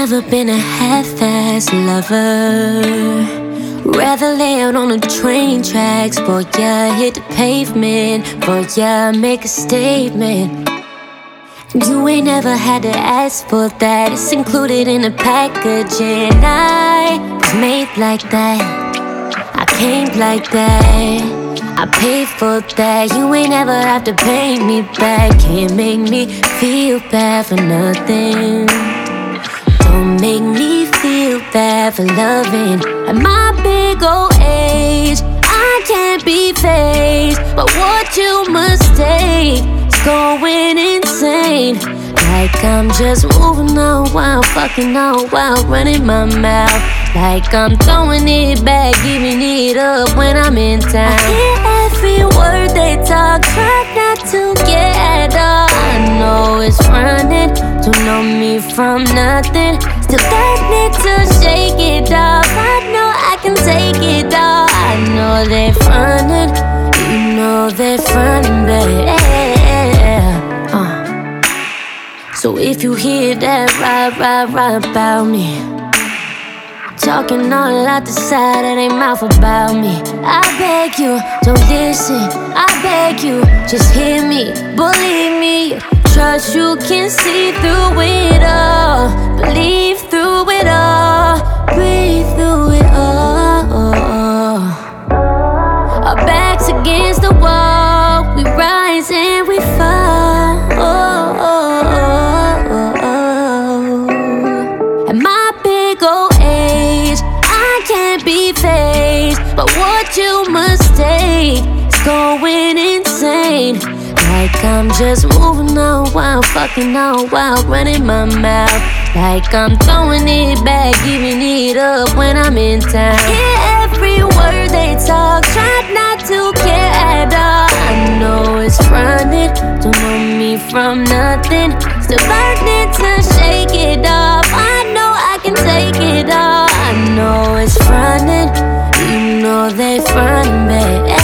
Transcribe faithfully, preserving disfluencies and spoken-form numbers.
never been a half-ass lover. Rather lay out on the train tracks, boy, yeah, hit the pavement, boy, yeah, make a statement. You ain't never had to ask for that, it's included in the package. And I was made like that, I came like that, I paid for that. You ain't ever have to pay me back. Can't make me feel bad for nothing. Don't make me feel bad for loving. At my big old age, I can't be phased by what you mistake. It's going insane, like I'm just moving on while fucking on while running my mouth. Like I'm throwing it back, giving it up when I'm in town. I hear every word they talk, try not to get up. I know it's running, don't know me from nothing. Still got need to shake it off. I know I can take it all. I know they're frontin', you know they're frontin', babe. uh. So if you hear that rah, rah, rah about me, talking all out the side of their mouth about me, I beg you, don't listen, I beg you, just hear me, believe me. Trust you can see through it all, believe through it all, breathe through it all. Our backs against the wall, we rise and we fall. At my big old age, I can't be phased by what you mistake. It's going insane, like I'm just moving on while fucking on while running my mouth. Like I'm throwing it back, giving it up when I'm in town. Hear every word they talk, try not to care at all. I know it's running, don't know me from nothing. Still learning to shake it off. I know I can take it all. I know it's running, you know they frontin', babe.